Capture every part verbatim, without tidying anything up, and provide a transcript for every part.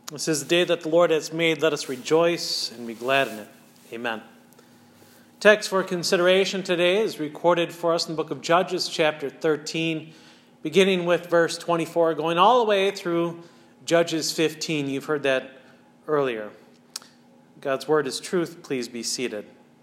This is the day that the Lord has made. Let us rejoice and be glad in it. Amen. Text for consideration today is recorded for us in the book of Judges, chapter thirteen, beginning with verse twenty-four, going all the way through Judges fifteen. You've heard that earlier. God's word is truth. Please be seated.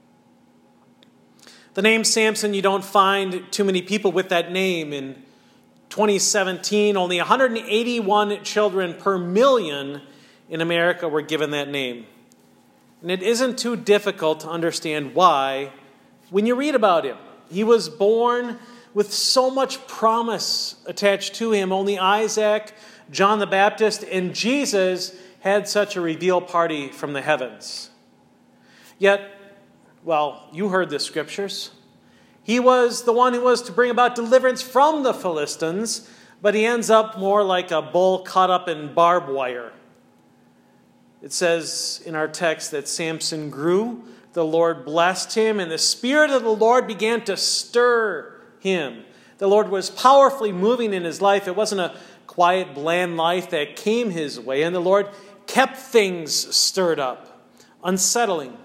The name Samson, you don't find too many people with that name. In twenty seventeen, only one hundred eighty-one children per million in America were given that name. And it isn't too difficult to understand why when you read about him. He was born with so much promise attached to him. Only Isaac, John the Baptist, and Jesus had such a reveal party from the heavens. Yet, well, you heard the scriptures. He was the one who was to bring about deliverance from the Philistines, but he ends up more like a bull caught up in barbed wire. It says in our text that Samson grew, the Lord blessed him, and the Spirit of the Lord began to stir him. The Lord was powerfully moving in his life. It wasn't a quiet, bland life that came his way, and the Lord kept things stirred up, unsettling.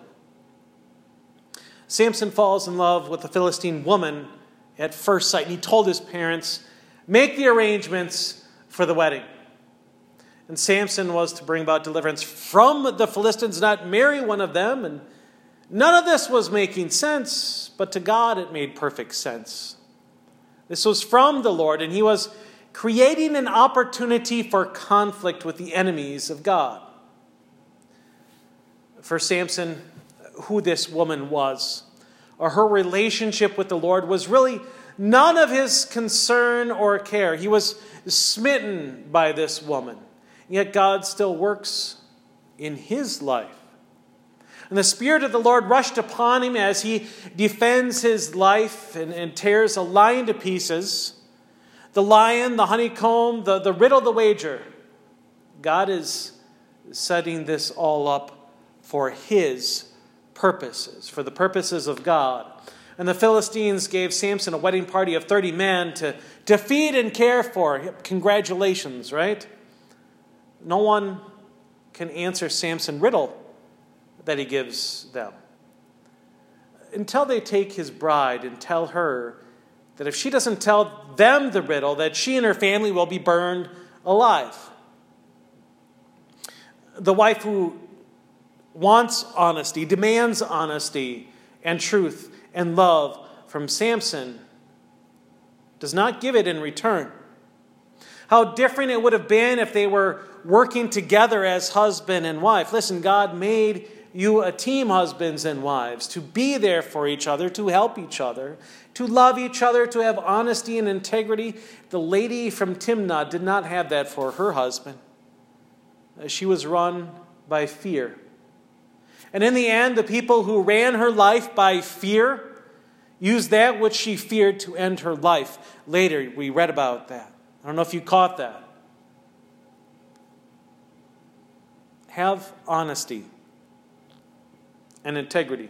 Samson falls in love with a Philistine woman at first sight, and he told his parents, make the arrangements for the wedding. And Samson was to bring about deliverance from the Philistines, not marry one of them. And none of this was making sense, but to God it made perfect sense. This was from the Lord, and he was creating an opportunity for conflict with the enemies of God. For Samson, who this woman was, or her relationship with the Lord, was really none of his concern or care. He was smitten by this woman. Yet God still works in his life. And the Spirit of the Lord rushed upon him as he defends his life and, and tears a lion to pieces. The lion, the honeycomb, the, the riddle, the wager. God is setting this all up for his purposes, for the purposes of God. And the Philistines gave Samson a wedding party of thirty men to, to feed and care for. Congratulations, right? No one can answer Samson's riddle that he gives them until they take his bride and tell her that if she doesn't tell them the riddle, that she and her family will be burned alive. The wife who wants honesty, demands honesty and truth and love from Samson, does not give it in return. How different it would have been if they were working together as husband and wife. Listen, God made you a team, husbands and wives, to be there for each other, to help each other, to love each other, to have honesty and integrity. The lady from Timnah did not have that for her husband. She was run by fear. And in the end, the people who ran her life by fear used that which she feared to end her life. Later, we read about that. I don't know if you caught that. Have honesty and integrity.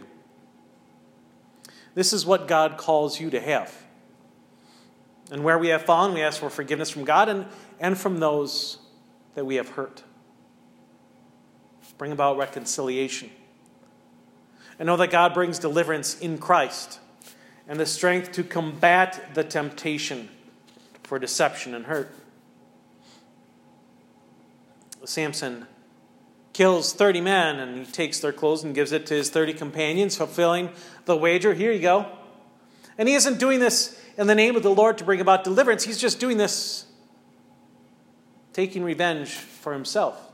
This is what God calls you to have. And where we have fallen, we ask for forgiveness from God and, and from those that we have hurt. Bring about reconciliation. And know that God brings deliverance in Christ and the strength to combat the temptation for deception and hurt. Samson kills thirty men, and he takes their clothes and gives it to his thirty companions, fulfilling the wager. Here you go. And he isn't doing this in the name of the Lord to bring about deliverance. He's just doing this, taking revenge for himself.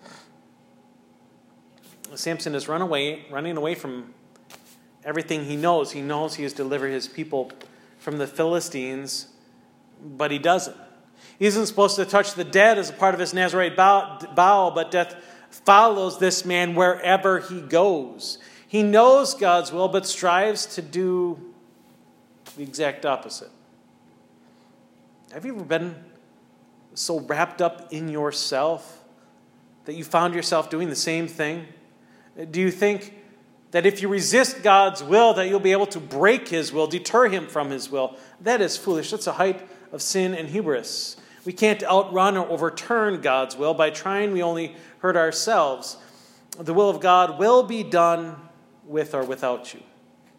Samson is run away, running away from everything he knows. He knows he has delivered his people from the Philistines, but he doesn't. He isn't supposed to touch the dead as a part of his Nazirite vow, but death follows this man wherever he goes. He knows God's will, but strives to do the exact opposite. Have you ever been so wrapped up in yourself that you found yourself doing the same thing? Do you think that if you resist God's will, that you'll be able to break his will, deter him from his will? That is foolish. That's a height of sin and hubris. We We can't outrun or overturn God's will. By trying, we only hurt ourselves. The will of God will be done with or without you.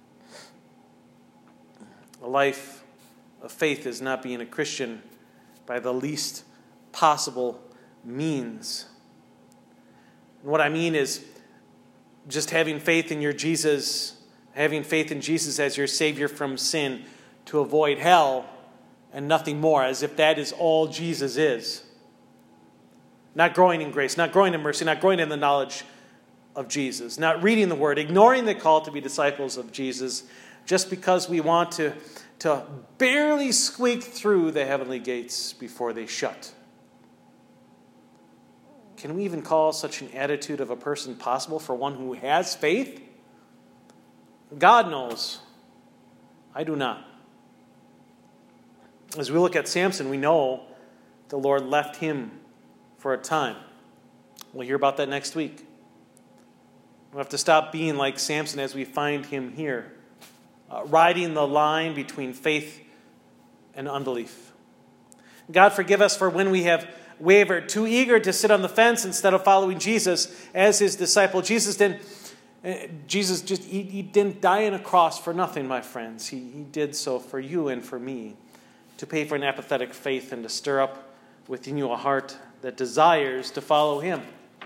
A life of faith is not being a Christian by the least possible means. And what I mean is just having faith in your Jesus, having faith in Jesus as your Savior from sin to avoid hell and nothing more, as if that is all Jesus is. Not growing in grace, not growing in mercy, not growing in the knowledge of Jesus, not reading the Word, ignoring the call to be disciples of Jesus just because we want to, to barely squeak through the heavenly gates before they shut. Can we even call such an attitude of a person possible for one who has faith? God knows. I do not. As we look at Samson, we know the Lord left him for a time. We'll hear about that next week. We'll have to stop being like Samson as we find him here, uh, riding the line between faith and unbelief. God forgive us for when we have wavered, too eager to sit on the fence instead of following Jesus as his disciple. Jesus didn't, Jesus just he, he didn't die on a cross for nothing, my friends. He, he did so for you and for me, to pay for an apathetic faith and to stir up within you a heart that desires to follow him.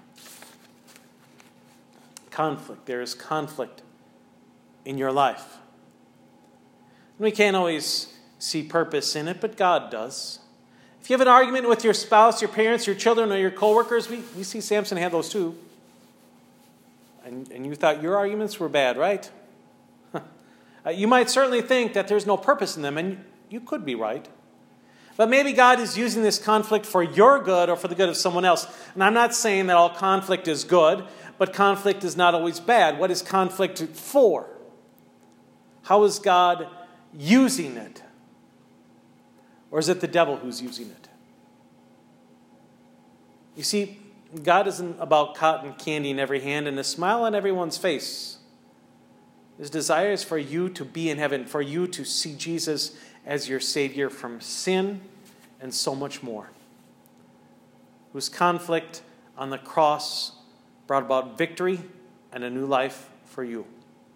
Conflict. There is conflict in your life. We can't always see purpose in it, but God does. If you have an argument with your spouse, your parents, your children, or your coworkers, we, we see Samson had those too. And, and you thought your arguments were bad, right? uh, you might certainly think that there's no purpose in them, and you could be right. But maybe God is using this conflict for your good or for the good of someone else. And I'm not saying that all conflict is good, but conflict is not always bad. What is conflict for? How is God using it? Or is it the devil who's using it? You see, God isn't about cotton candy in every hand and a smile on everyone's face. His desire is for you to be in heaven, for you to see Jesus as your Savior from sin and so much more. Whose conflict on the cross brought about victory and a new life for you.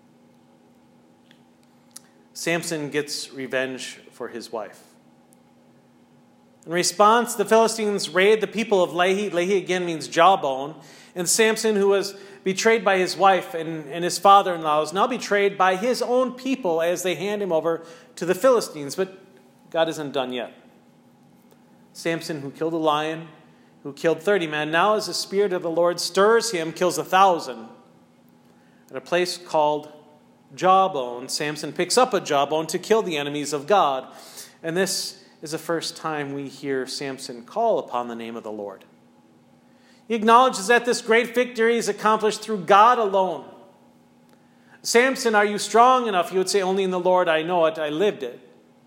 Samson gets revenge for his wife. In response, the Philistines raid the people of Lehi. Lehi again means jawbone. And Samson, who was betrayed by his wife and, and his father-in-law, is now betrayed by his own people as they hand him over to the Philistines. But God isn't done yet. Samson, who killed a lion, who killed thirty men, now as the Spirit of the Lord stirs him, kills a thousand. At a place called Jawbone, Samson picks up a jawbone to kill the enemies of God. And this is the first time we hear Samson call upon the name of the Lord. He acknowledges that this great victory is accomplished through God alone. Samson, are you strong enough? He would say, only in the Lord I know it, I lived it.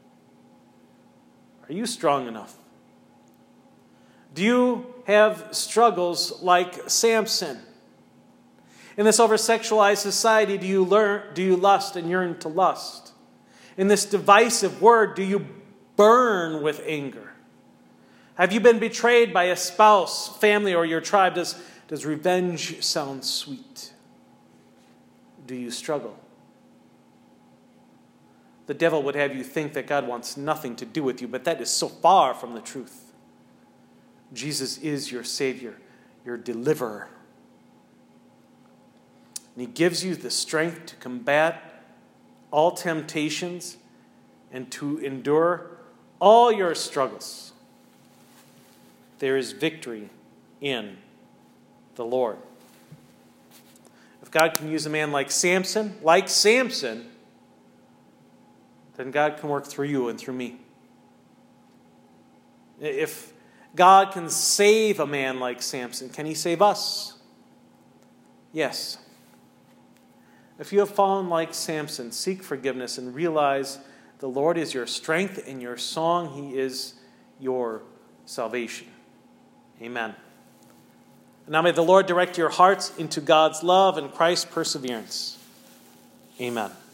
Are you strong enough? Do you have struggles like Samson? In this over-sexualized society, do you learn, do you lust and yearn to lust? In this divisive word, do you burn with anger? Have you been betrayed by a spouse, family, or your tribe? Does, does revenge sound sweet? Do you struggle? The devil would have you think that God wants nothing to do with you, but that is so far from the truth. Jesus is your Savior, your deliverer. And he gives you the strength to combat all temptations and to endure all your struggles. There is victory in the Lord. If God can use a man like Samson, like Samson, then God can work through you and through me. If God can save a man like Samson, can he save us? Yes. If you have fallen like Samson, seek forgiveness and realize the Lord is your strength and your song. He is your salvation. Amen. And now may the Lord direct your hearts into God's love and Christ's perseverance. Amen.